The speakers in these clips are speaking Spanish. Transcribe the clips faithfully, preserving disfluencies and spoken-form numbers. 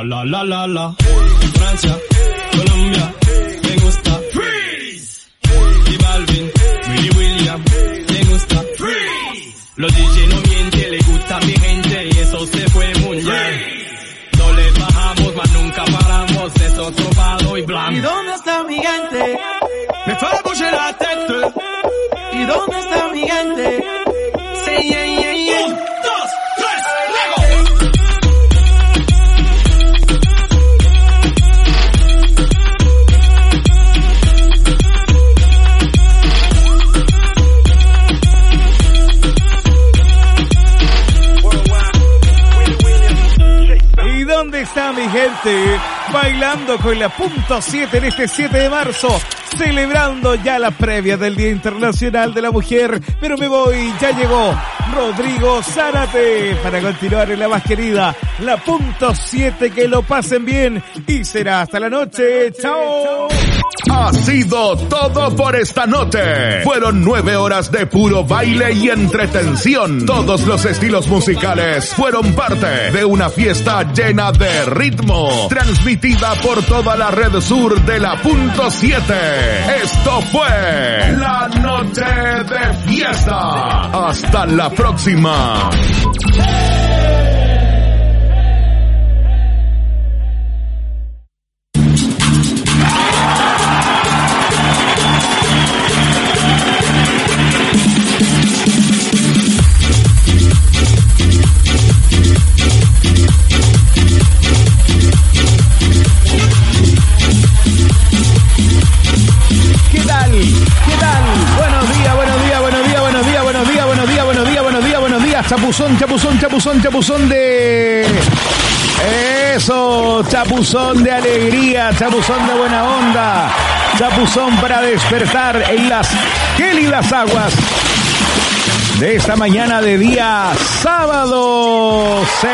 la la la la. Francia, Colombia, me gusta Freeze. Y Balvin, Willy William, me gusta Freeze. Los D J no mienten, le gusta a mi gente y eso se fue muy bien. No le bajamos, mas nunca paramos, es otro palo y blanco. ¿Y dónde está mi gente? Me fue bouger la tête. ¿Y dónde está mi gente? Say yeah, yeah, yeah. Un, dos, tres, luego. ¿Y dónde está mi gente? Bailando con la punto siete en este siete de marzo, celebrando ya la previa del Día Internacional de la Mujer. Pero me voy, ya llegó Rodrigo Zárate para continuar en la más querida, la punto siete. Que lo pasen bien y será hasta la noche. ¡Chao! Ha sido todo por esta noche. Fueron nueve horas de puro baile y entretención. Todos los estilos musicales fueron parte de una fiesta llena de ritmo, transmitida por toda la red sur de la punto siete. Esto fue la noche de fiesta. Hasta la próxima. Chapuzón, chapuzón, chapuzón, chapuzón de... Eso, chapuzón de alegría, chapuzón de buena onda, chapuzón para despertar en las gélidas aguas de esta mañana de día sábado. Sí,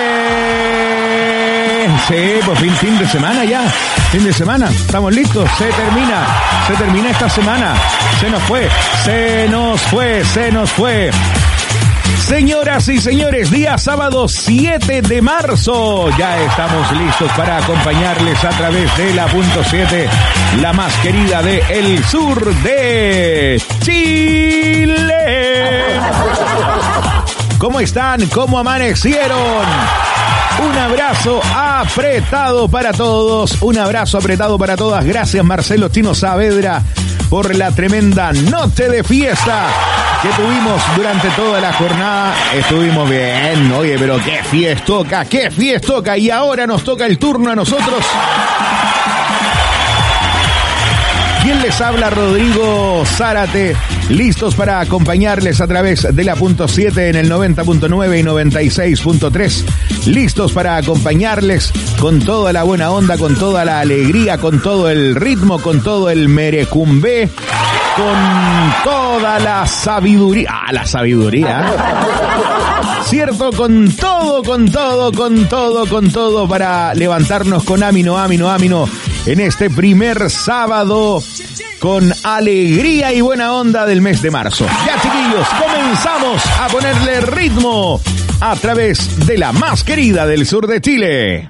sí, pues fin, fin de semana ya, fin de semana, estamos listos, se termina, se termina esta semana, se nos fue, se nos fue, se nos fue. Señoras y señores, día sábado siete de marzo, ya estamos listos para acompañarles a través de la punto siete, la más querida de el sur de Chile. ¿Cómo están? ¿Cómo amanecieron? Un abrazo apretado para todos, un abrazo apretado para todas. Gracias Marcelo Chino Saavedra por la tremenda noche de fiesta que tuvimos durante toda la jornada. Estuvimos bien, oye, pero qué fiestoca, qué fiestoca. Y ahora nos toca el turno a nosotros. ¿Quién les habla? Rodrigo Zárate, listos para acompañarles a través de la punto siete en el noventa punto nueve y noventa y seis punto tres. Listos para acompañarles con toda la buena onda, con toda la alegría, con todo el ritmo, con todo el merecumbé, con toda la sabiduría. Ah, la sabiduría. Cierto, con todo, con todo, con todo, con todo para levantarnos con ámino, ámino, ámino en este primer sábado con alegría y buena onda del mes de marzo. Ya, chiquillos, comenzamos a ponerle ritmo a través de la más querida del sur de Chile.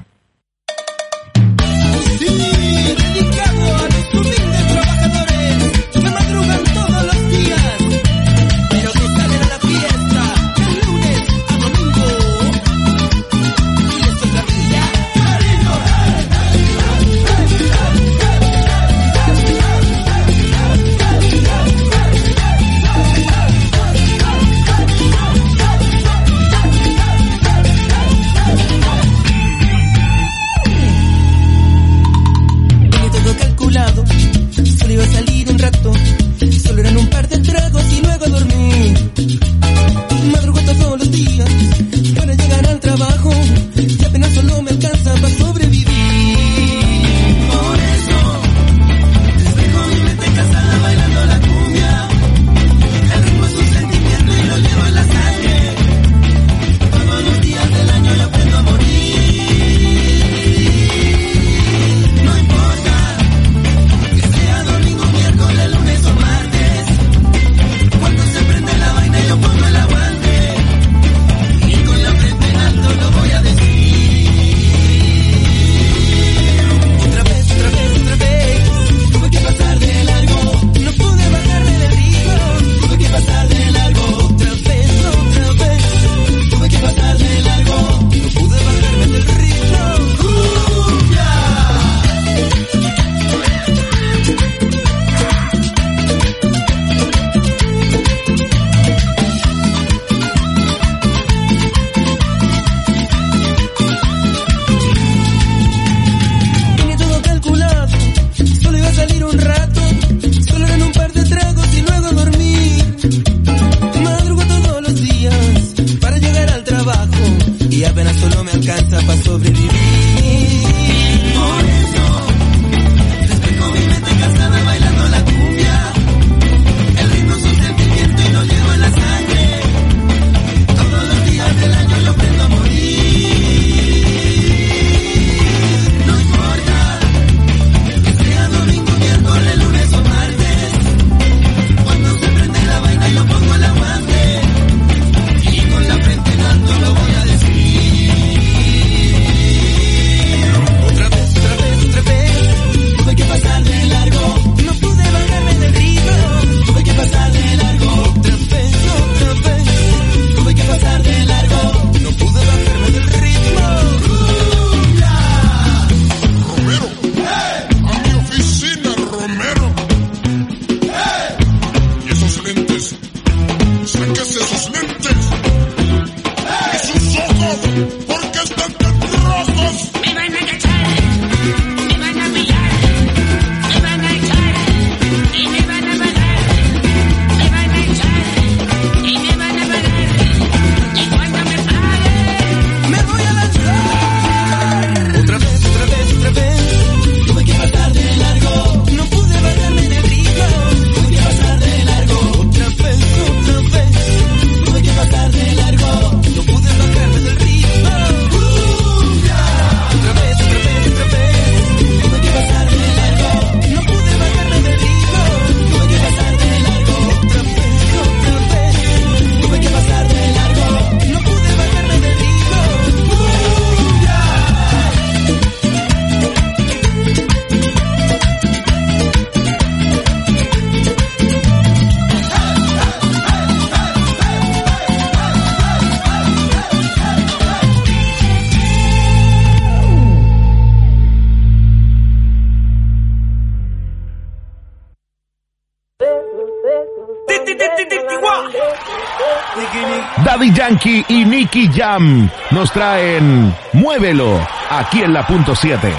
Daddy Yankee y Nicky Jam nos traen Muévelo aquí en la punto siete.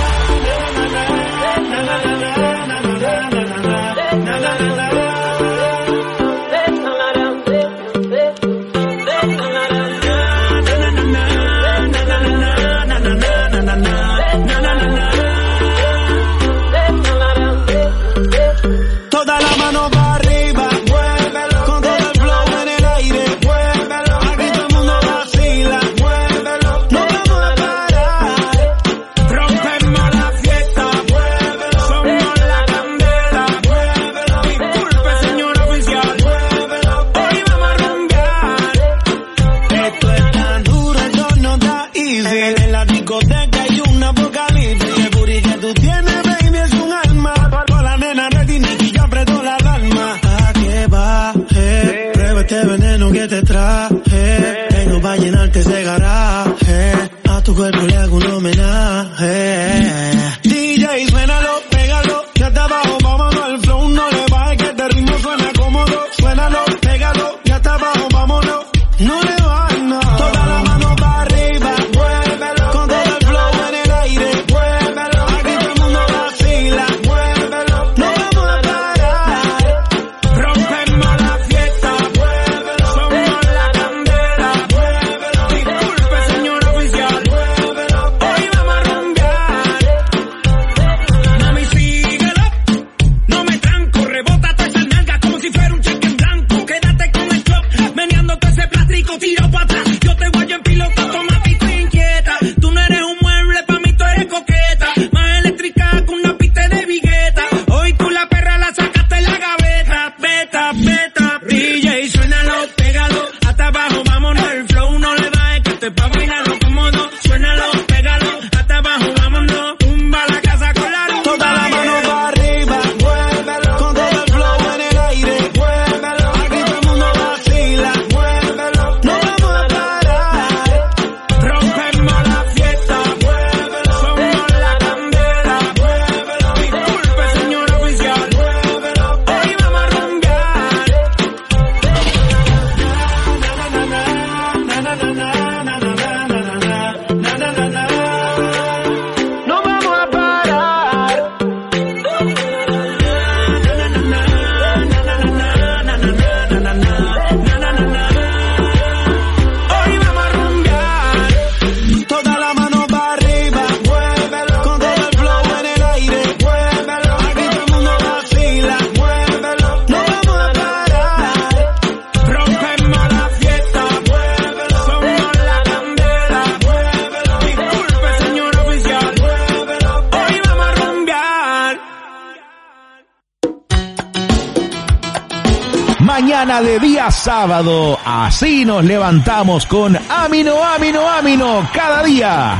Mañana de día sábado, así nos levantamos con Amino, Amino, Amino, cada día.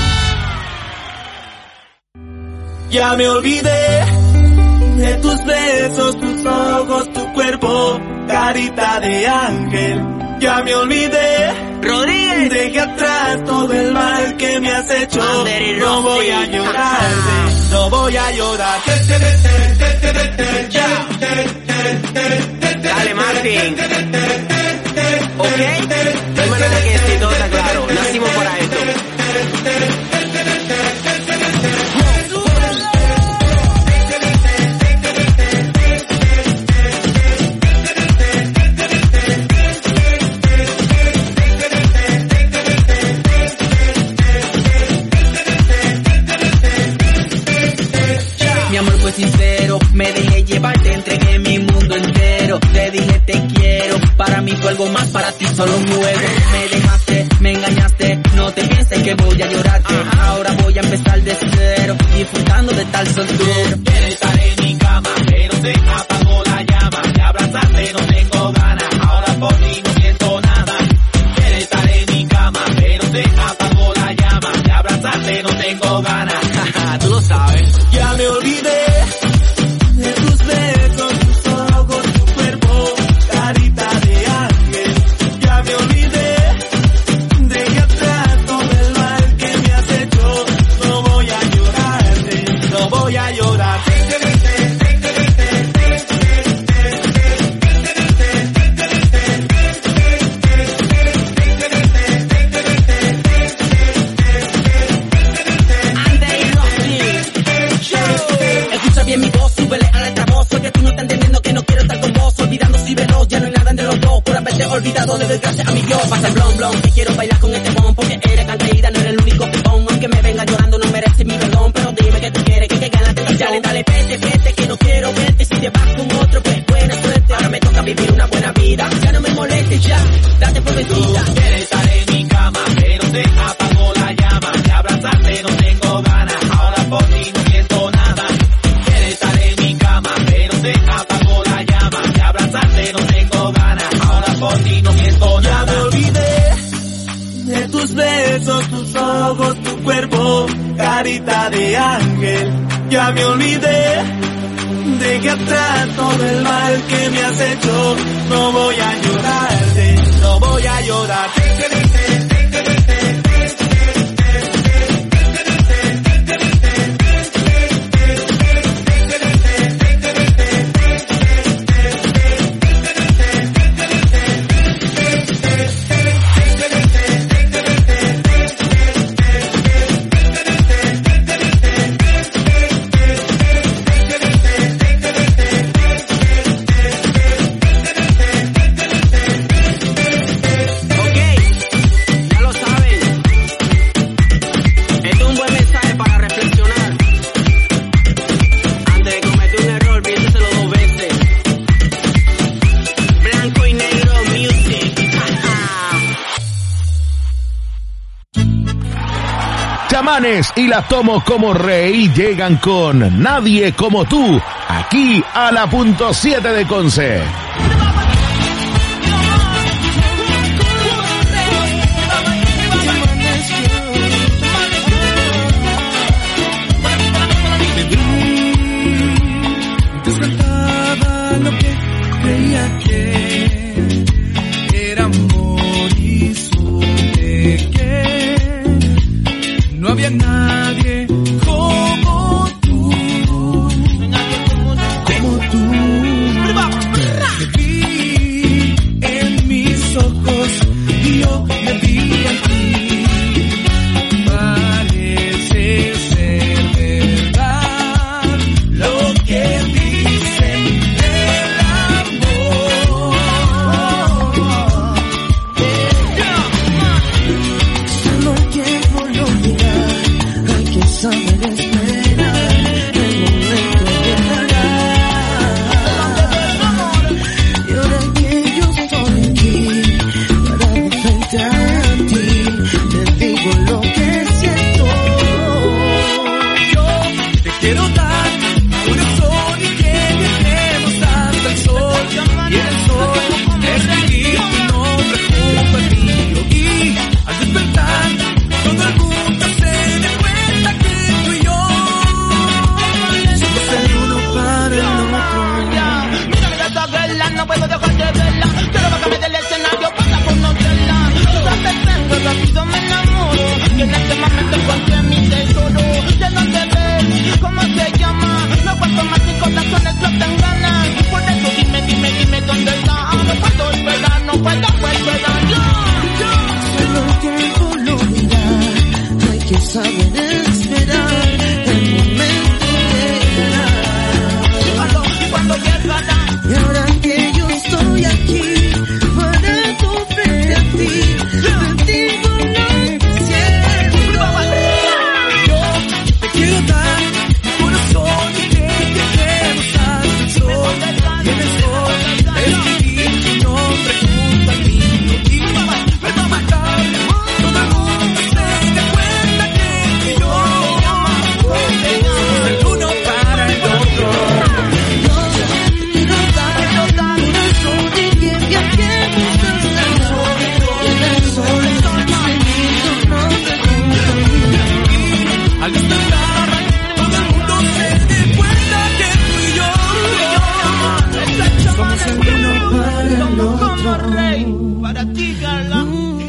Ya me olvidé de tus besos, tus ojos, tu cuerpo, carita de ángel. Ya me olvidé, Rodríguez, dejé atrás todo el mal que me has hecho. No voy a llorar, no voy a llorar. Dale, Martín. Ok, de manera que si todo está claro, nacimos para esto. Mi amor fue sincero, me dejé llevar, te entregué mi mundo entero. Te dije te quiero, para mí fue algo más, para ti solo un juego. Me dejaste, me engañaste, no te pienses que voy a llorarte. Ahora voy a empezar de cero, disfrutando de tal soltero. Quieres estar en mi cama, pero se me apagó la llama. De abrazarte no tengo ganas, ahora por mí no siento nada. Quieres estar en mi cama, pero se me apagó la llama. De abrazarte no tengo ganas. Tú lo sabes. Ya me olvidé de tus besos, tus ojos, tu cuerpo, carita de ángel. Ya me olvidé. olvidado, le doy gracias a mi Dios. Pasa el blon blon, que quiero bailar con este bon, porque eres tan querida, no eres el único pipón. Aunque me venga llorando, no merece mi perdón, pero dime que tú quieres, que te ganas de y dale, dale, vete, vete, que no quiero verte. Si te vas con otro, pues buena suerte. Ahora me toca vivir una buena vida, ya no me molestes, ya, date por vencida. Quieres estar en mi cama, pero se apagó la llama. De abrazarte no tengo ganas, ahora por ti no siento nada. Quieres estar en mi cama, pero se apagó la llama. De abrazarte no tengo ganas, ahora por ti no siento nada. Ya me olvidé de tus besos, tus ojos, tu cuerpo, carita de ángel. Ya me olvidé de que atrás todo el mal que me has hecho. No voy a llorarte, no voy a llorar. Chamanes y la Tomo como Rey llegan con Nadie como tú, aquí a la punto siete de Conce. Descartaba lo que creía que era amor y supe que no había nadie como tú, como tú. Te vi en mis ojos y yo me vi en ti. Parece ser verdad lo que dicen del amor. Solo el tiempo lo dirá. Hay que saber esperar, el momento llegará. Y ahora que yo estoy aquí, parado frente a ti, te digo lo que siento. Yo te quiero dar mi corazón y que viajemos hasta el sol. Y el sol escribir tu nombre junto al mío. Y al despertar todo el mundo se dé cuenta que tú y yo somos el uno para el otro. Mírame la sagrela, no puedo dejar de verla. Quiero bajarme del escenario para conocerla. Tú sabes, tengo rápido me enamoro. Y en este momento encontré mi tesoro. ¿De dónde ves? ¿Cómo se llama? No aguanto más mis corazones lo tengo ganas. Por eso dime, dime, dime dónde está. No puedo esperar, no puedo esperar. Yo, yo. Solo el tiempo lo dirá. Hay que saber esperar, el momento llegará. Y cuando, y cuando llegará. Y ahora que yo estoy aquí, parado frente a ti, te digo lo que siento. Yo te quiero dar mi corazón y que viajemos hasta el sol. Y en el sol escribir tu nombre junto al mío. Y al despertar todo el mundo se dé cuenta que tú y yo somos el uno para el otro. Quiero dar mi corazón y que viajemos hasta el sol. Y en el sol escribir tu nombre junto al mío. Al despertar todo el mundo se dé cuenta que tú y yo somos el uno para el otro. Para ti, Carla.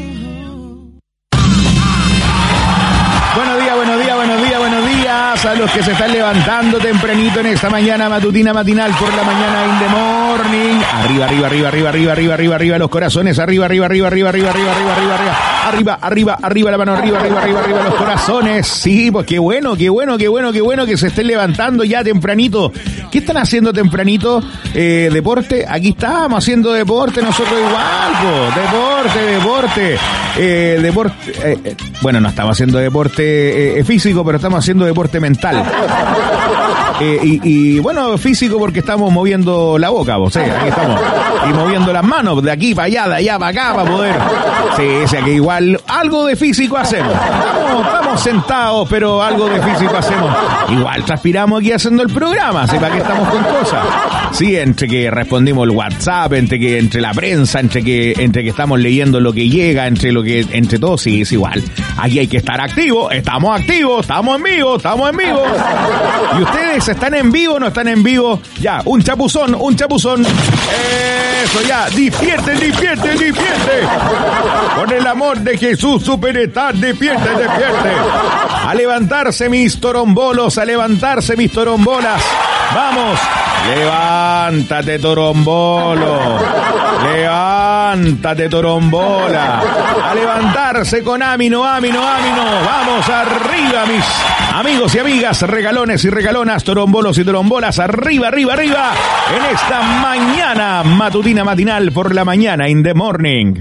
Buenos días, buenos días, buenos días, buenos días a los que se están levantando tempranito en esta mañana matutina matinal por la mañana in the morning. Arriba, arriba, arriba, arriba, arriba, arriba, arriba, arriba, los corazones, arriba, arriba, arriba, arriba, arriba, arriba, arriba, arriba, arriba. arriba, arriba, arriba la mano, arriba, arriba, arriba, arriba los corazones. Sí, pues qué bueno, qué bueno, qué bueno, qué bueno que se estén levantando ya tempranito. ¿Qué están haciendo tempranito? Eh, deporte, aquí estamos haciendo deporte nosotros igual, po. Deporte, deporte, eh, deporte, eh, eh, bueno, no estamos haciendo deporte eh, físico, pero estamos haciendo deporte mental. Eh, y, y bueno, físico porque estamos moviendo la boca, vos, eh, aquí estamos. Y moviendo las manos de aquí para allá, de allá para acá, para poder. Sí, o sea que igual algo de físico hacemos. Estamos, estamos sentados, pero algo de físico hacemos. Igual transpiramos aquí haciendo el programa, ¿sí? ¿Para qué estamos con cosas? Sí, entre que respondimos el WhatsApp, entre que entre la prensa, entre que entre que estamos leyendo lo que llega, entre lo que entre todo, sí, es igual. Aquí hay que estar activos, estamos activos, estamos en vivo, estamos en vivo. Y ustedes están en vivo, no están en vivo. Ya, un chapuzón, un chapuzón. Eso ya, despierte, despierte, despierte. Con el amor de Jesús Superstar, despierte, despierte. A levantarse mis torombolos, a levantarse mis torombolas. Vamos, levántate torombolo, levántate torombola, a levantarse con ámino, ámino, ámino. Vamos arriba, mis amigos y amigas, regalones y regalonas, torombolos y torombolas, arriba, arriba, arriba, en esta mañana matutina matinal por la mañana, in the morning.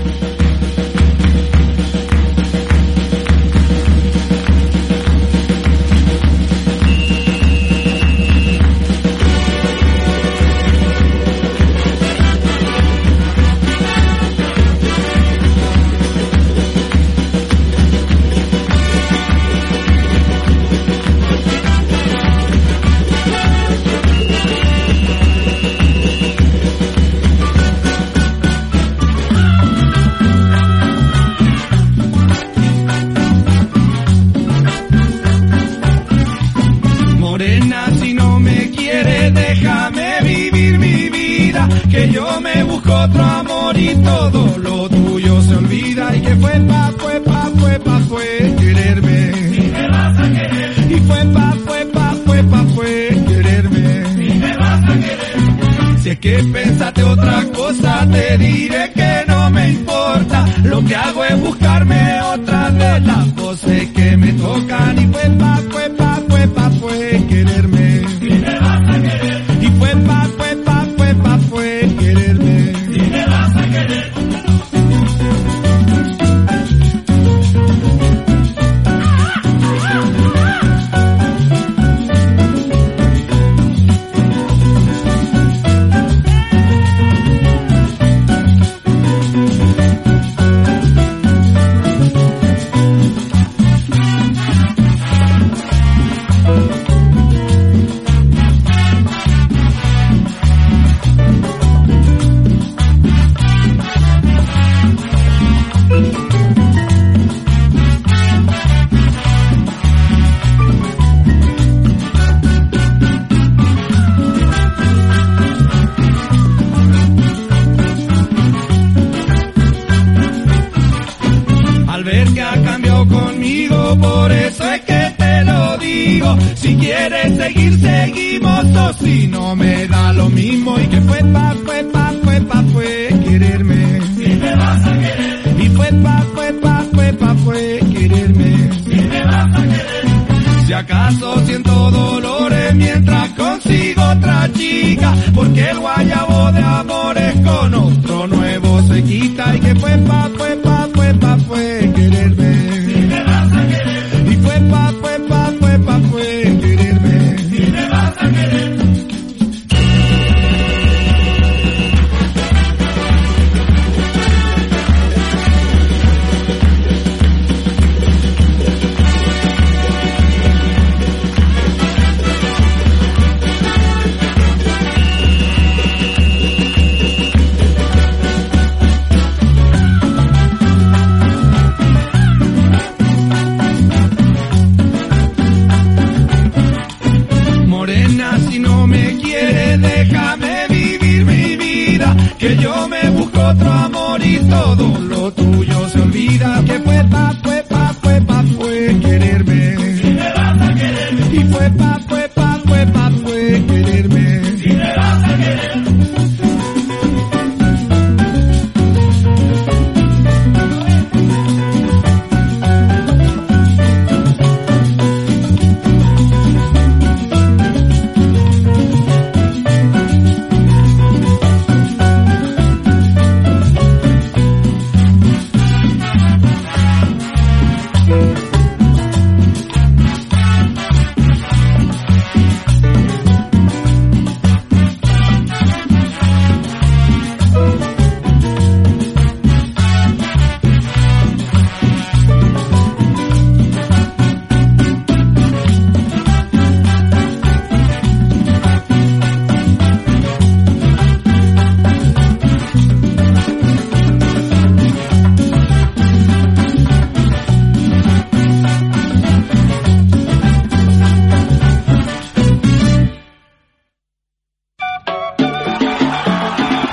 Que yo me busco otro amor y todo lo tuyo se olvida. Y que fue pa, fue pa, fue pa, fue quererme. Si me vas a querer. Y fue pa, fue pa, fue pa, fue quererme. Si me vas a querer. Si es que pensaste otra cosa, te diré que no me importa. Lo que hago es buscarme otra de las voces que me tocan. Y fue pa, fue pa, fue pa, fue quererme. Si me vas a querer. Y fue pa, fue pa, fue pa, fue quererme. Si me vas a querer. Si quieres seguir, seguimos, o si no me da lo mismo. Y que fue pa, fue pa, fue pa, fue quererme. Si me vas a querer. Y fue pa, fue pa, fue pa, fue quererme. Si me vas a querer. Si acaso siento dolores mientras consigo otra chica, porque el guayabo de amores con otro nuevo se quita. Y que fue pa, fue pa, fue pa, fue quererme. Si me vas a querer. Y fue pa, fue pa, fue pa, fue quererme. Si me vas a querer. Que yo me busco otro amor y todo lo tuyo se olvida. Que fue pa, fue pa, fue pa, fue quererme. Si me vas a querer. Y fue pa, fue pa, fue pa, fue quererme. Si me vas a querer.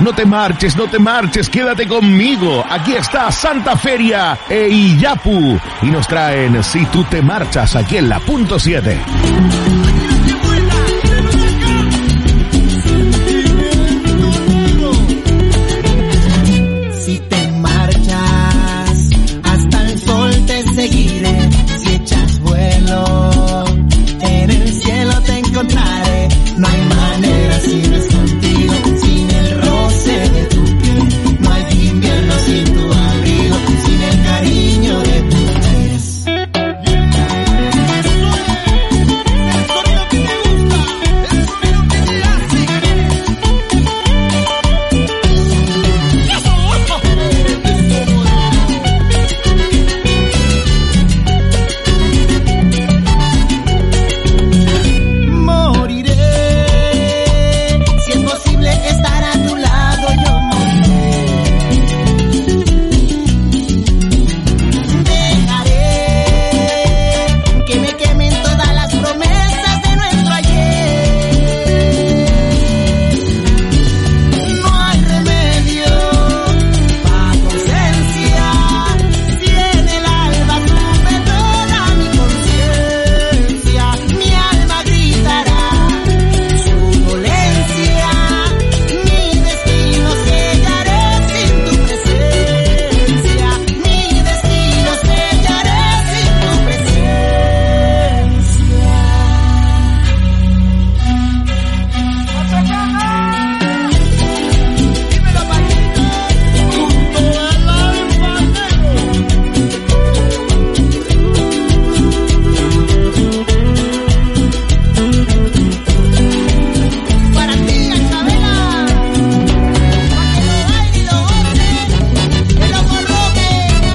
No te marches, no te marches, quédate conmigo. Aquí está Santa Feria e Iyapu y nos traen Si tú te marchas aquí en la punto siete. Si te marchas, hasta el sol te seguiré. Si echas vuelo, en el cielo te encontraré. No hay manera si no es contigo, sin el roce de tu piel. No hay invierno sin tu abrigo, sin el cariño de tu pies. El sonido que te gusta, el sonido que te hace. Moriré, si es posible estar a tu lado, yo moriré. Dejaré que me quemen todas las promesas de nuestro ayer. No hay remedio para tu ausencia, si en el alba supe toda mi conciencia. Mi alma gritará su dolencia, mi destino sellaré sin tu presencia. Mi destino sellaré sin tu presencia. Dímelo, Paquito, junto al alma negro. Para ti, Isabela, pa' que lo baile y lo goce, que lo coloque.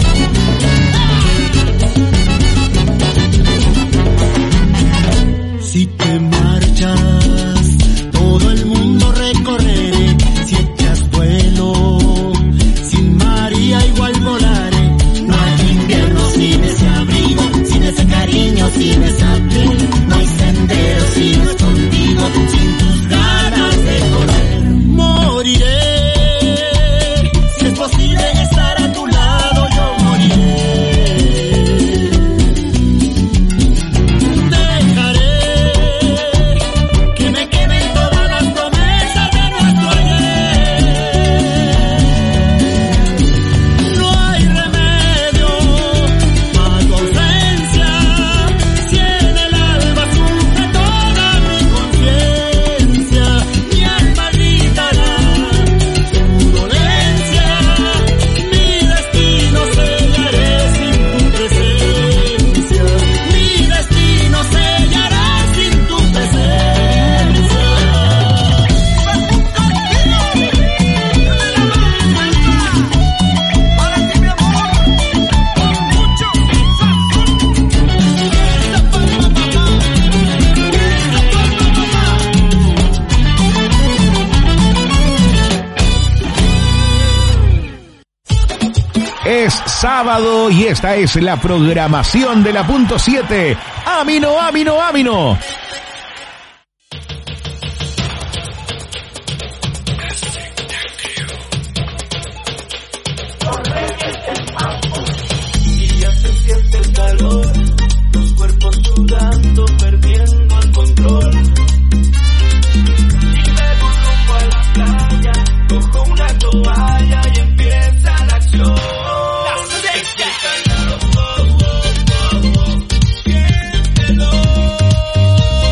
Si te marchas, todo el mundo recorreré. Si echas vuelo, sin María igual volaré. No hay invierno sin ese abrigo, sin ese cariño, sin esa piel. No hay sendero sin es contigo, sin tus ganas de correr. Moriré, si es posible estar a tu lado, yo moriré. Dejaré que me quemen todas las promesas de nuestro ayer. No hay remedio para tu ausencia, si en el alba supe toda mi conciencia. Mi alma gritará su dolencia, mi destino sellaré sin tu presencia. Mi destino sellará sin tu presencia. Ahora sí, mi amor, con mucho sazón. Esta palma, mamá, esta palma, mamá. Es sábado y esta es la programación de la punto siete. Amino, Amino, Amino. Y ya se siente el calor, los cuerpos sudando, perdiendo el control. Y luego rumbo a la playa, cojo una toalla y empieza la acción. Siéntelo.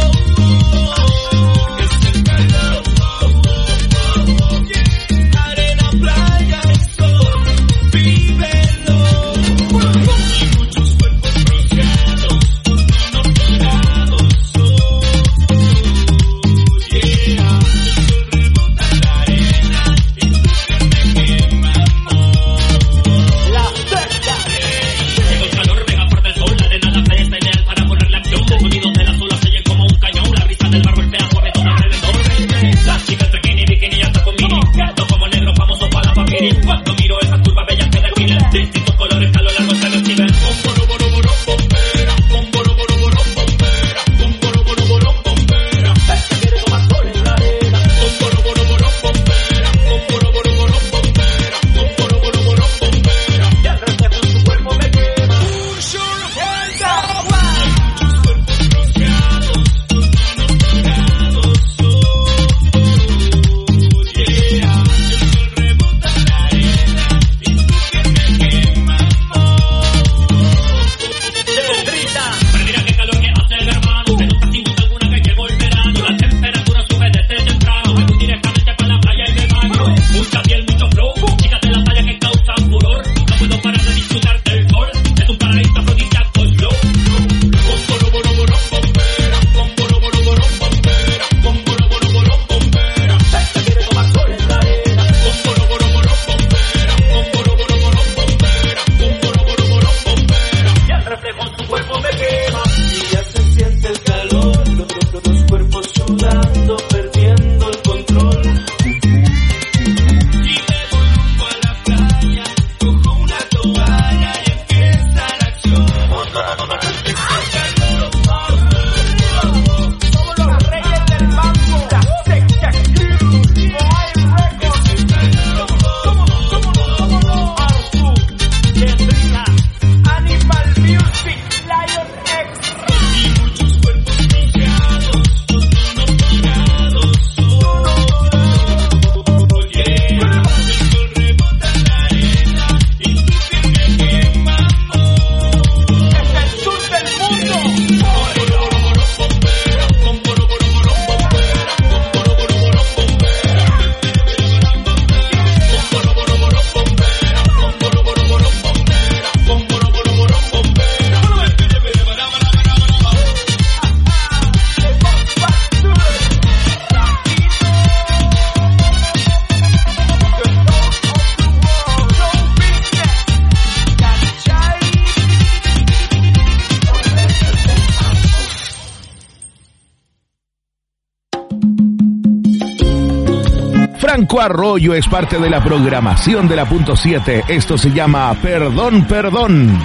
Franco Arroyo es parte de la programación de la punto siete. Esto se llama Perdón, Perdón.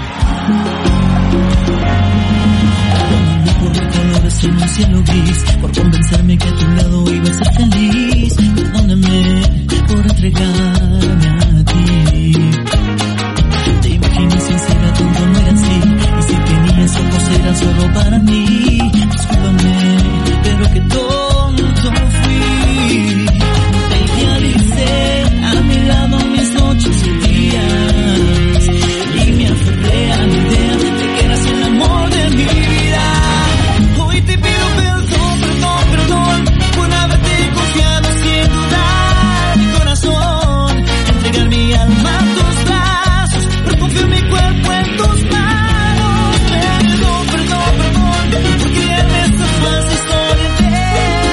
Por los colores en un cielo gris, por convencerme que a tu lado iba a ser feliz. Perdóname por entregarme a ti. Te imaginé sincera, tonto, no era así. Y si tenías ojos eran solo para mí. Discúlpame, pero que tonto fui. Te idealicé a mi lado mis noches y días. Y me aferré a la idea de que eras el amor de mi vida. Hoy te pido perdón, perdón, perdón por haberte confiado sin dudar mi corazón. Entregar mi alma a tus brazos, por confiar mi cuerpo en tus manos. Perdón, perdón, perdón por creerme esta falsa historia de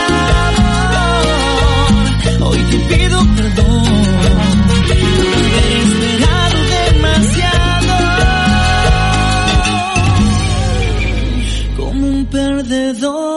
amor. Hoy te pido perdón por haber esperado demasiado, como un perdedor.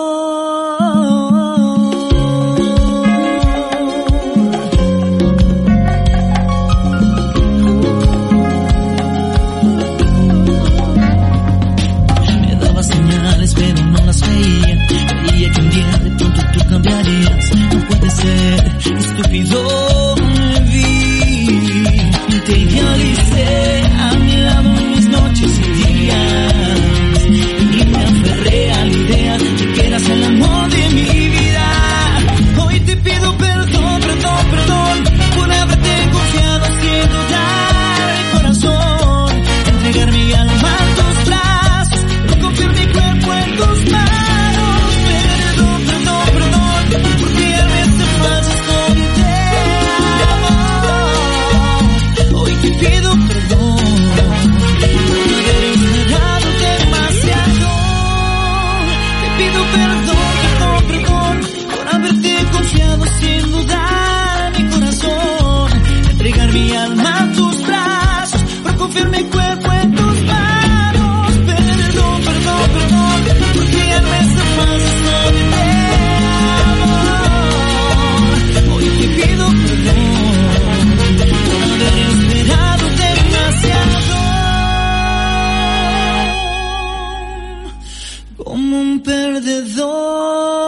Me daba señales pero no las veía. Creía que un día de pronto tú cambiarías. No puede ser, estúpido me vi. Te idealicé a mi lado en mis noches y días. Y me aferré a la idea de que eras el amor de mi vida. Hoy te pido perdón, perdón, perdón por haberte confiado sin dudar mi corazón. Entregar mi alma a tus brazos, por confiar mi cuerpo en tus manos. Perdón, perdón, perdón por creerme esta falsa historia de amor. Hoy te pido perdón por haber esperado demasiado. Te pido perdón, perdón, perdón por haberte confiado sin dudar mi corazón. Entregar mi alma a tus brazos, por confiar mi cuerpo en tus manos. Perdón, perdón, perdón por creerme esta falsa historia de amor. Hoy te pido perdón por haber esperado demasiado, como un perdedor.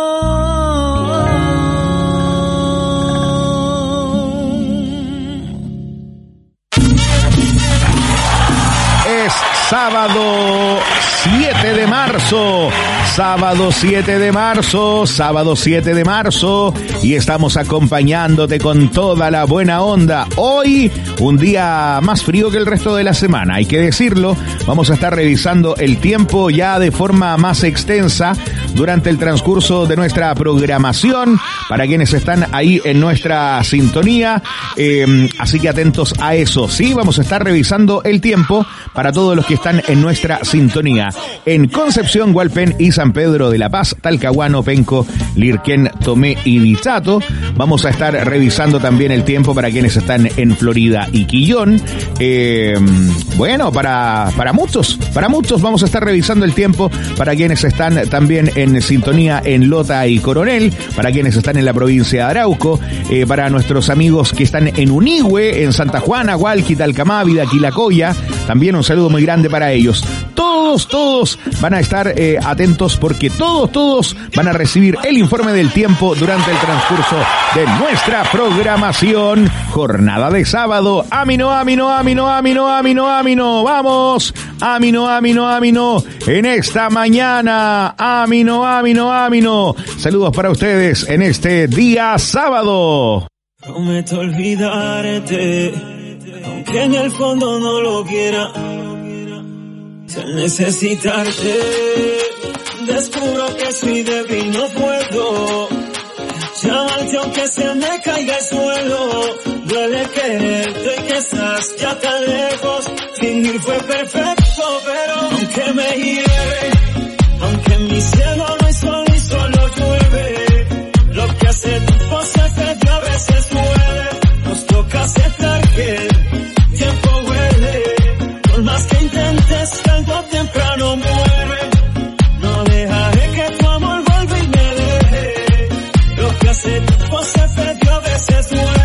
Es sábado siete de marzo. Sábado siete de marzo, sábado siete de marzo, y estamos acompañándote con toda la buena onda. Hoy, un día más frío que el resto de la semana, hay que decirlo. Vamos a estar revisando el tiempo ya de forma más extensa durante el transcurso de nuestra programación, para quienes están ahí en nuestra sintonía, eh, así que atentos a eso. Sí, vamos a estar revisando el tiempo para todos los que están en nuestra sintonía. En Concepción, Hualpén y San Pedro de la Paz, Talcahuano, Penco, Lirquén, Tomé y Dichato. Vamos a estar revisando también el tiempo para quienes están en Florida y Quillón. Eh, bueno, para, para muchos, para muchos vamos a estar revisando el tiempo para quienes están también en sintonía en Lota y Coronel, para quienes están en la provincia de Arauco, eh, para nuestros amigos que están en Unigüe, en Santa Juana, Hualqui, Talcamávida, Quilacoya. También un saludo muy grande para ellos. Todos, todos van a estar eh, atentos, porque todos, todos van a recibir el informe del tiempo durante el transcurso de nuestra programación. Jornada de sábado. Amino, amino, amino, amino, amino, amino. Vamos. Amino, amino, amino. En esta mañana. Amino, amino, amino. Saludos para ustedes en este día sábado. Prometo olvidarte, aunque en el fondo no lo quiera. Al necesitarte, descubro que soy débil, no puedo llamarte aunque se me caiga el suelo. Duele quererte y que estás ya tan lejos. Fingir fue perfecto, pero aunque me hiere, aunque en mi cielo no hay sol y solo llueve, lo que hace tu voz se a veces duele. Nos toca aceptar que el tiempo huele. Por más que intentes, tarde o temprano muere. No dejaré que tu amor vuelva y me deje. Lo que hace tu voz se a veces duele.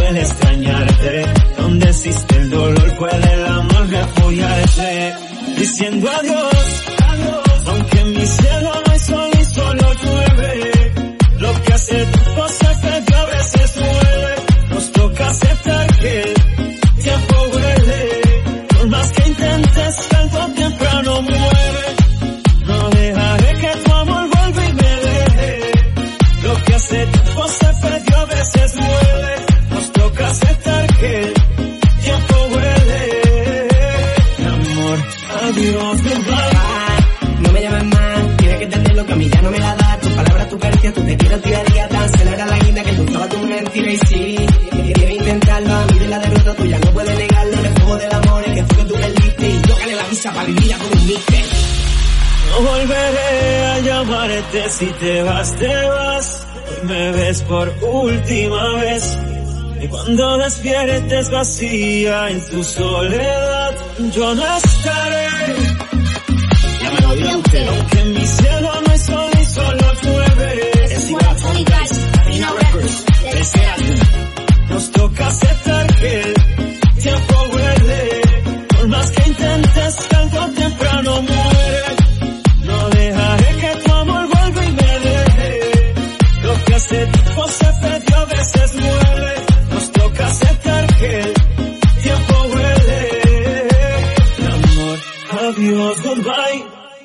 duele extrañarte, donde existe el dolor puede el amor refugiarse. Diciendo adiós, adiós, aunque en mi cielo no hay sol y solo llueve. Lo que hace tu cosa que a veces duele. Nos toca aceptar que el tiempo huele. Por más que intentes, tanto temprano muere. No dejaré que tu amor vuelva y me deje. Lo que hace tiempo se perdió, a veces duele. Nos toca aceptar que el tiempo huele. Amor, adiós, goodbye. No me llames más, tienes que entender lo que a mí ya no me la da. Tus palabras, tu caricia, tu te quiero día a día. Tan cena era la guinda que gustaba tu mentira. Y sí, quiero intentarlo, a mí de la derrota tuya no puede negarlo. En el juego del amor, el que fue que tú perdiste. Y yo gané la visa para vivir como un mister. No volveré a llamarte si te vas, te vas. Hoy me ves por última vez. Y cuando despiertes vacía en tu soledad, yo no estaré. La melodía usted. Aunque en mi cielo no hay sol y solo llueve. Es igual a Tony Guys, Pina Records, tercer álbum. Nos toca aceptar que el tiempo huele. Por más que intentes, tanto temprano muere. No dejaré que tu amor vuelva y me deje. Lo que hace tiempo se perdió, a veces muere. Nos toca aceptar que el tiempo huele. Amor, adiós, goodbye.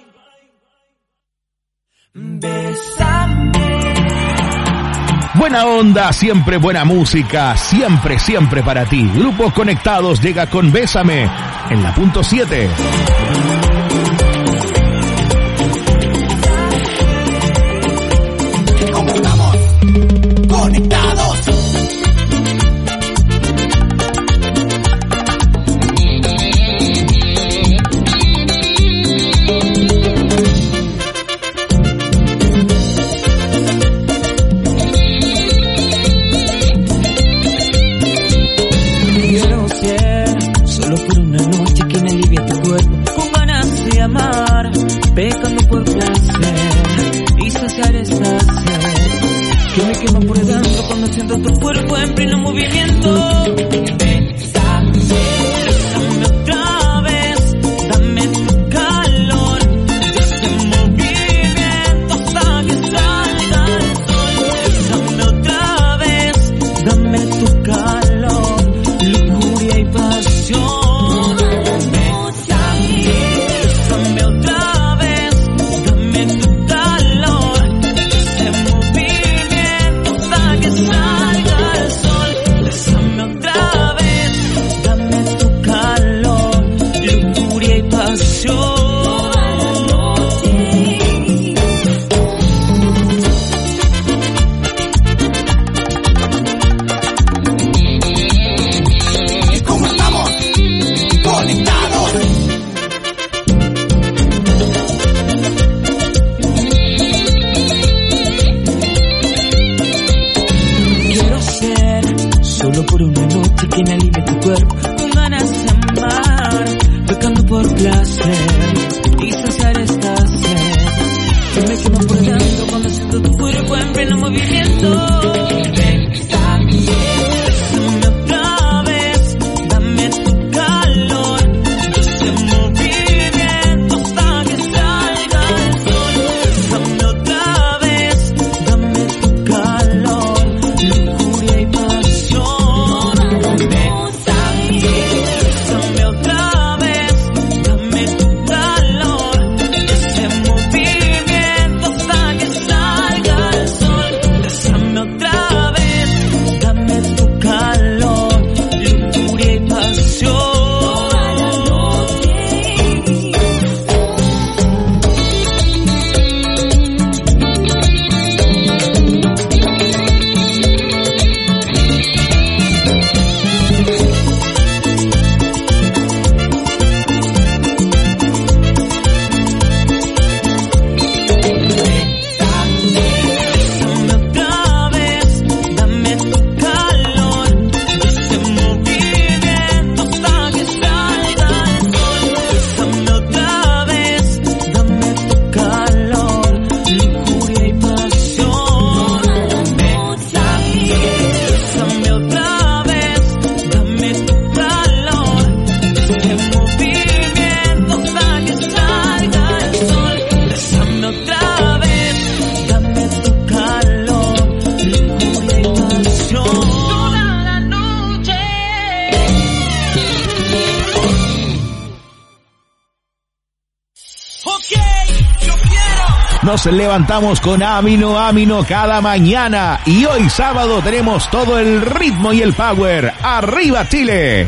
Bésame. Buena onda, siempre buena música, siempre, siempre para ti. Grupos Conectados llega con Bésame en la punto siete. ¿Cómo estamos? Conectados. Quiero ser solo por una noche que me alivie tu cuerpo, con ganas de amar, pecando por placer y saciar esta sed que me quema por dentro cuando siento tu cuerpo en pleno movimiento. Bésame, bésame otra vez, dame tu calor, ese movimiento hasta que salga el sol. Bésame otra vez, dame tu calor, lujuria y pasión. Bésame, bésame otra vez, dame tu calor, ese movimiento hasta que salga el sol. Bésame otra vez, dame tu calor, lujuria y pasión. ¿Cómo estamos? Conectados. Quiero ser solo por una noche que me alivie tu cuerpo, con ganas de amar, pecando por placer y saciar esta sed que me quema por dentro cuando siento tu cuerpo en pleno movimiento. Bésame, bésame otra vez, dame tu calor, ese movimiento hasta que salga el sol. Bésame otra vez, dame tu calor, lujuria y pasión. Bésame nos levantamos con Amino Amino cada mañana. Y hoy sábado tenemos todo el ritmo y el power. ¡Arriba, Chile!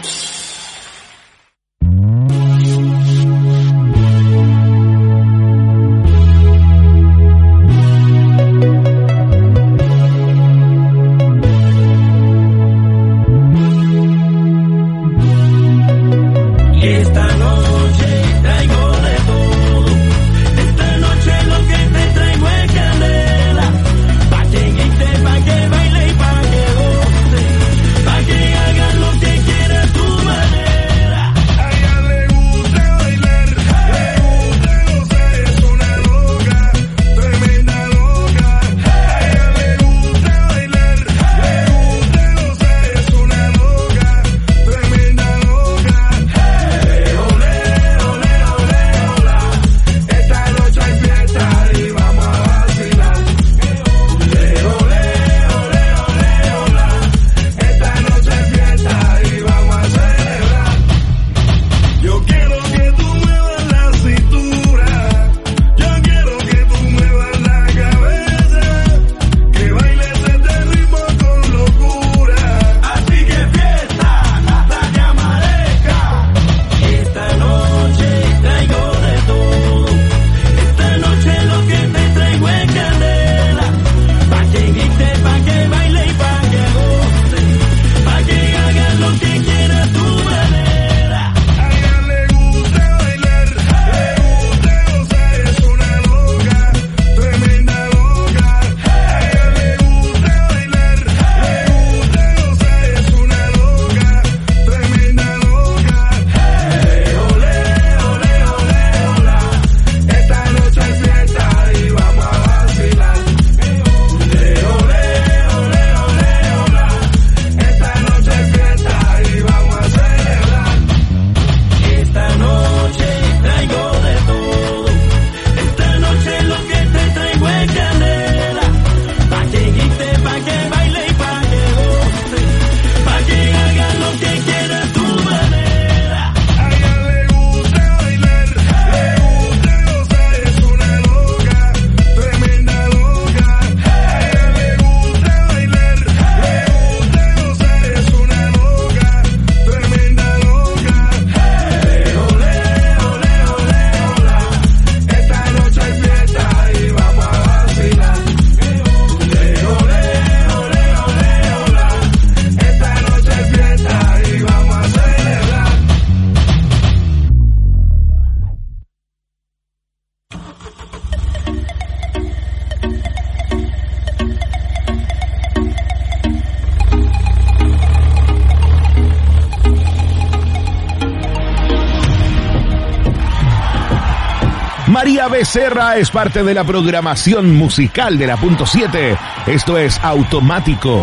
María Becerra es parte de la programación musical de la punto siete. Esto es Automático.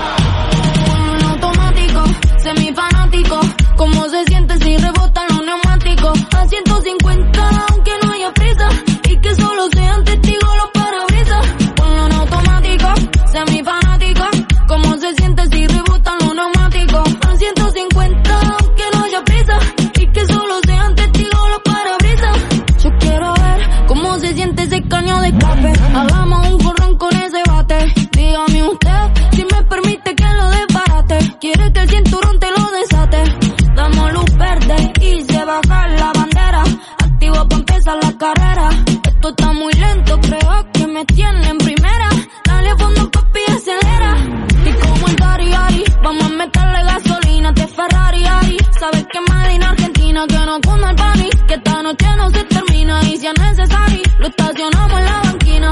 Automático, semifanático. ¿Cómo se siente si rebotan los neumáticos? A ciento cincuenta, aunque no haya prisa. Y que solo sean testigos los parabrisas. Ponlo en automático, semifanático. ¿Cómo se siente si rebotan los neumáticos? A ciento cincuenta, aunque no haya prisa. Y que solo sean testigos los parabrisas. Yo quiero ver cómo se siente ese caño de escape. Hagamos un corrón con ese bate. Dígame usted si me permite que lo desbarate. Quiere que el cinturón te lo desate. Damos luz verde y se baja la bandera. Activo pa' empezar la carrera. Esto está muy lento, creo que me tiene en primera. Dale a fondo, papi, acelera. Y como el Dari Ari, vamos a meterle gasolina. Te Ferrari Ari, sabes que mal en Argentina. Que no cunda el pani, que esta noche no se termina. Y si es necesario, lo estacionamos en la banquina.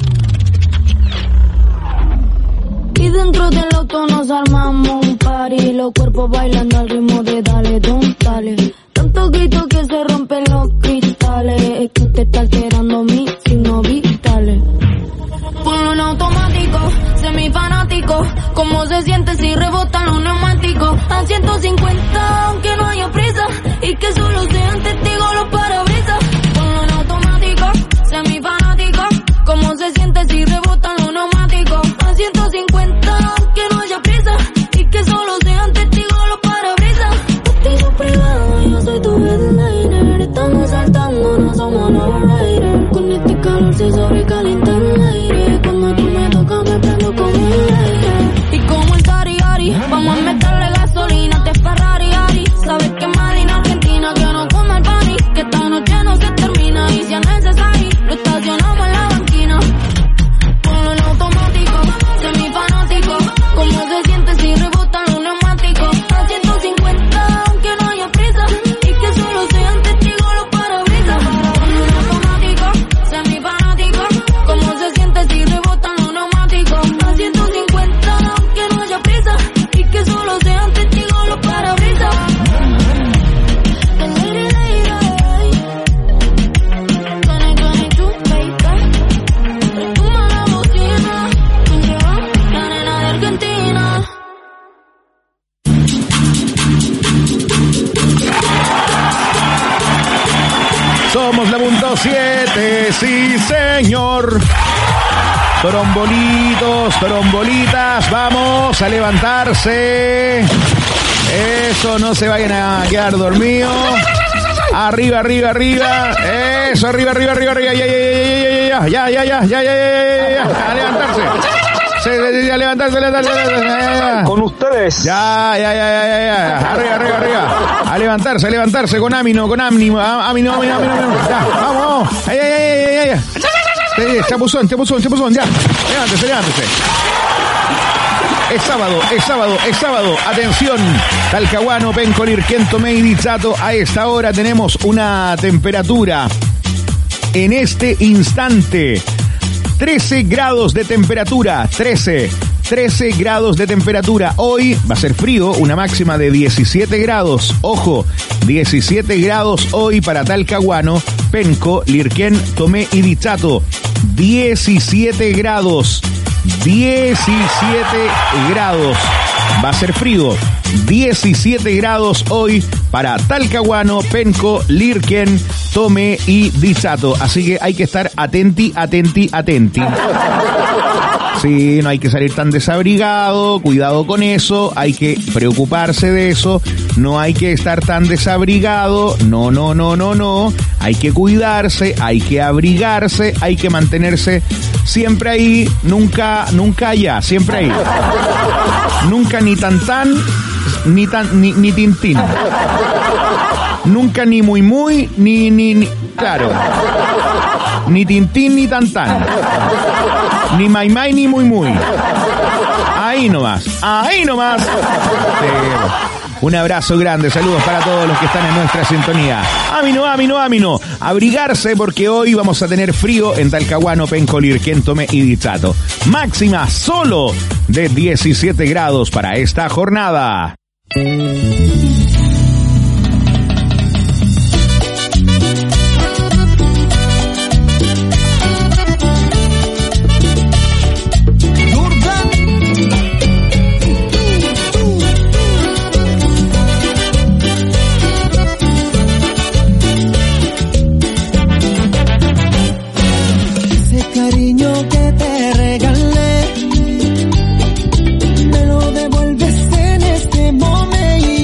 Y dentro del auto nos armamos un party. Los cuerpos bailando al ritmo de dale, don, dale. Tantos gritos que se rompen los cristales. Es que usted está alterando mis signos vitales. Ponlo en automático, semifanático. ¿Cómo se siente si rebotan los neumáticos? A ciento cincuenta, aunque no haya prisa. Y que solo sean testigos los parabrisas. Ponlo en automático, semifanático. ¿Cómo se siente si rebotan los neumáticos? A ciento cincuenta, aunque no haya prisa. Y que solo sean testigos los parabrisas. Testigo privado, yo soy tu headliner. Estamos saltando, no somos no rider. Con este calor se soy siete, sí señor. Trombolitos, trombolitas, vamos a levantarse. Eso, no se vayan a quedar dormidos. Arriba, arriba, arriba. Eso, arriba, arriba, arriba, arriba. Ya, ya, ya, ya, ya, ya, ya, ya, ya, a levantarse. Sí, a levantarse, a levantarse. Con ustedes. Ya, ya, ya, ya, ya, ya. Arriba, arriba, arriba. A levantarse, a levantarse con ánimo, con ánimo, ánimo, ánimo, ánimo. Ya, vamos. Ay, ay, ay, ay, ay. Sí, chapuzón, chapuzón, chapuzón, ya. Levántese, levántese. Es sábado, es sábado, es sábado. Atención, Talcahuano, Penco, Lirquén, Tomé y Dichato. A esta hora tenemos una temperatura en este instante. trece grados de temperatura, trece, trece grados de temperatura. Hoy va a ser frío, una máxima de diecisiete grados. Ojo, diecisiete grados hoy para Talcahuano, Penco, Lirquén, Tomé y Dichato. diecisiete grados. diecisiete grados. Va a ser frío. diecisiete grados hoy para Talcahuano, Penco, Lirquén, Tomé y Dichato. Así que hay que estar atenti, atenti, atenti. Sí, no hay que salir tan desabrigado, cuidado con eso, hay que preocuparse de eso, no hay que estar tan desabrigado, no, no, no, no, no, hay que cuidarse, hay que abrigarse, hay que mantenerse siempre ahí, nunca, nunca allá, siempre ahí. Nunca ni tan tan, ni tan, ni, ni tintín. Nunca ni muy muy, ni, ni, ni, claro. Ni tintín ni tan tan. Ni mai mai ni muy muy. Ahí nomás, ahí nomás. Sí. Un abrazo grande, saludos para todos los que están en nuestra sintonía. Amino, amino, amino. Abrigarse porque hoy vamos a tener frío en Talcahuano, Penco, Lirquén, Tomé y Dichato. Máxima solo de diecisiete grados para esta jornada. Que te regalé, me lo devuelves en este momento.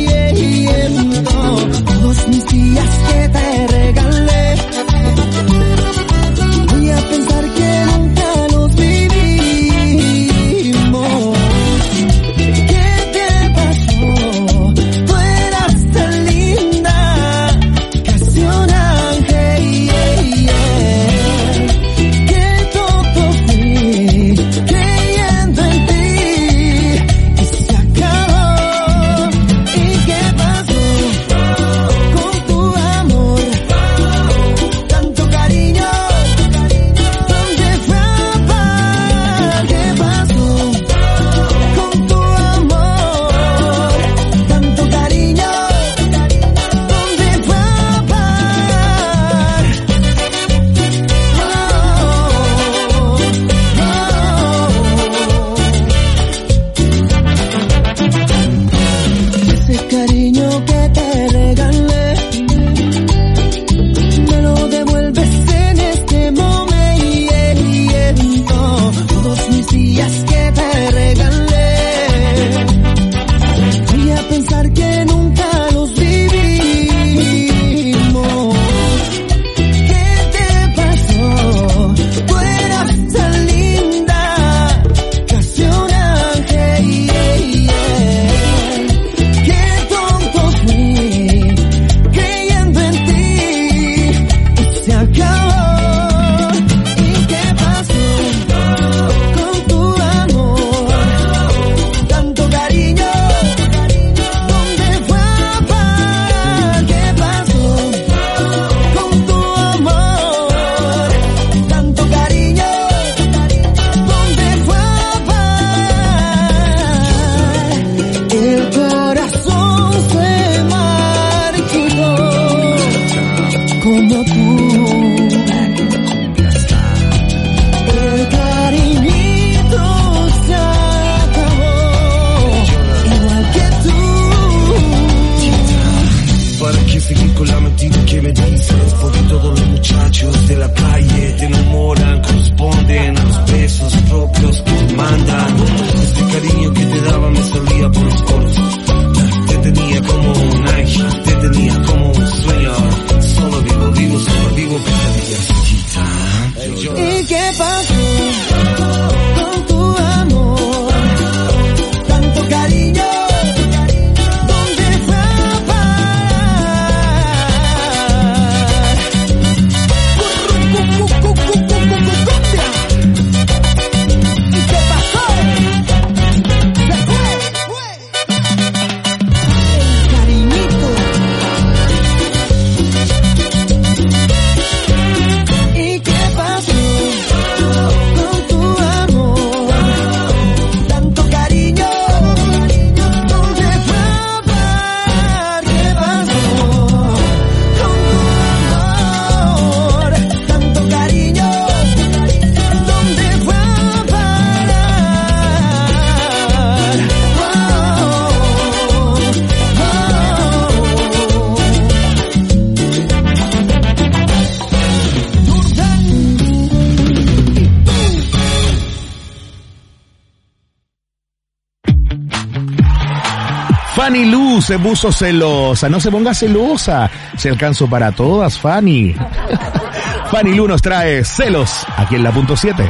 Fanny Lu se puso celosa. No se ponga celosa. Se alcanzó para todas, Fanny. Fanny Lu nos trae Celos aquí en la punto siete.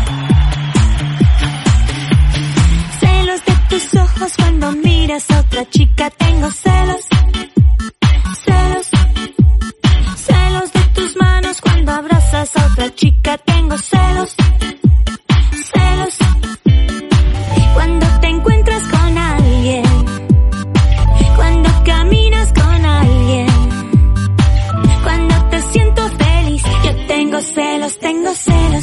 Celos de tus ojos cuando miras a otra chica. Tengo celos. Celos. Celos de tus manos cuando abrazas a otra chica. Tengo celos. Celos. Cuando te encuentras con alguien. Cuando caminas con alguien. Cuando te siento feliz. Yo tengo celos, tengo celos.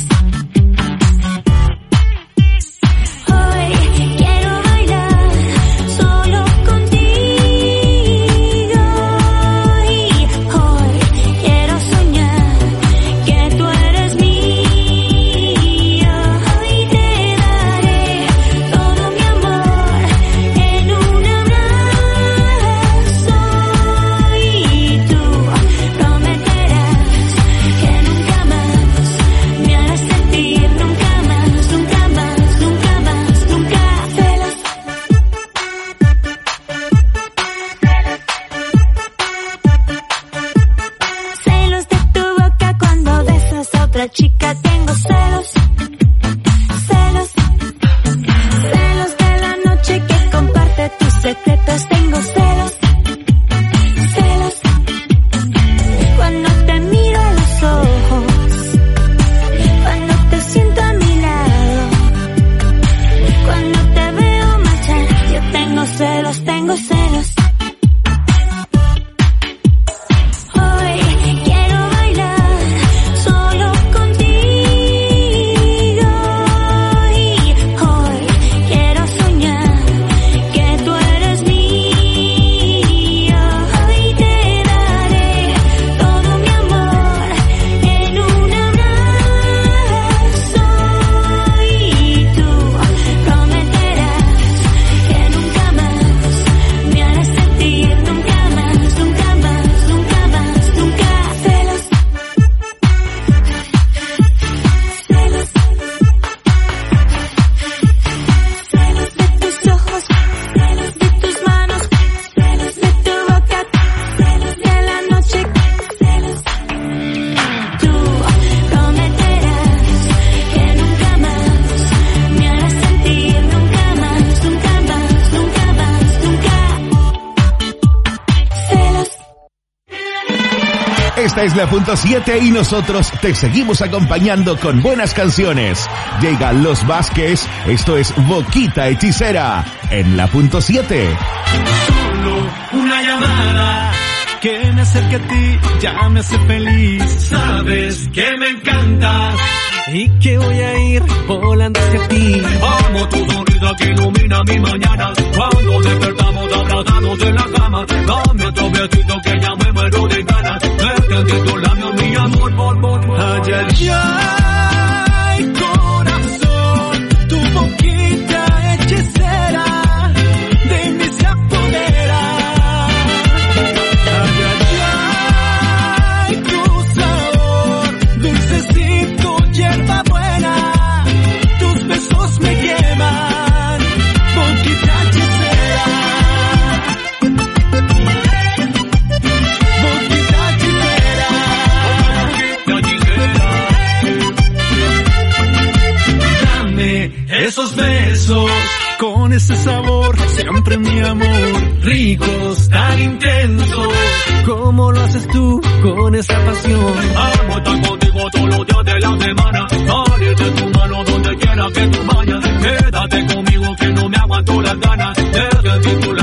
Hoy quiero bailar solo contigo. Y hoy quiero soñar que tú eres mío. Hoy te daré todo mi amor en un abrazo. Y tú prometerás que nunca más me harás sentir, nunca más, nunca más, nunca más, nunca celos. Celos de tu boca cuando besas a otra chica. Tengo celos. Celos. Celos de la noche que comparte tus secretos. Tengo celos. Celos. Cuando te miro a los ojos. Cuando te siento a mi lado. Cuando te veo marchar. Yo tengo celos, tengo celos. Hoy quiero bailar solo contigo. Y hoy quiero soñar que tú eres mío. Hoy te daré todo mi amor en un abrazo. Y tú prometerás que nunca más me harás sentir, nunca más, nunca más, nunca más, nunca celos. Celos. Celos de tus ojos, celos de tus manos, celos de tu boca, celos de la noche, celos. Tú prometerás que nunca más me harás sentir, nunca más, nunca más, nunca más, nunca celos. Esta es la punto siete y nosotros te seguimos acompañando con buenas canciones. Llegan Los Vázquez, esto es Boquita Hechicera en la punto siete. Solo una llamada que me acerque a ti, ya me hace feliz. Sabes que me encantas y que voy a ir volando hacia ti. Amo tu sonrisa que ilumina mi mañana. Cuando despertamos abrazados en la cama, dame otro besito que ya me muero de ganas. Verte en tus labios, mi amor, por favor. Ay, ay, ay, corazón, tu boquita hechicera de mí se apodera. Ay, ay, ay, tu sabor, dulcecito, hierba buena, tus besos me queman, boquita hechicera. Boquita hechicera. Dame esos besos con ese sabor, siempre mi amor, ricos, tan intensos, como lo haces tú con esa pasión. Amo estar contigo todos los días de la semana, salir de tu mano donde quiera que tú vayas. Quédate conmigo que no me aguanto las ganas de sentir tu